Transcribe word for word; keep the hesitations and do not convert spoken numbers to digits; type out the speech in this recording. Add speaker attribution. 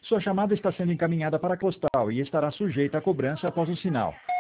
Speaker 1: Sua chamada está sendo encaminhada para a Costal e estará sujeita a cobrança após o sinal.